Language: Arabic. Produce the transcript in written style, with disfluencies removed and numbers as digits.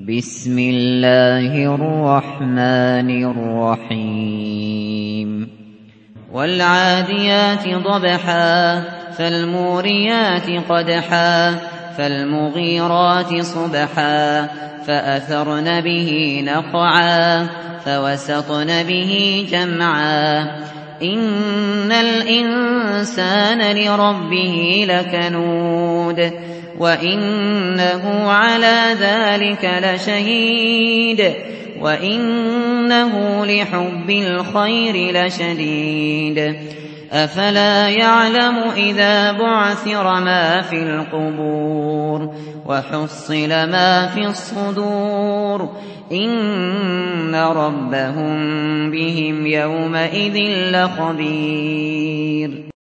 بسم الله الرحمن الرحيم والعاديات ضبحا فالموريات قدحا فالمغيرات صبحا فأثرن به نقعا فوسطن به جمعا إن الإنسان لربه لكنود وإنه على ذلك لشهيد وإنه لحب الخير لشديد أفلا يعلم إذا بعثر ما في القبور وحصل ما في الصدور إن ربهم بهم يومئذ لخبير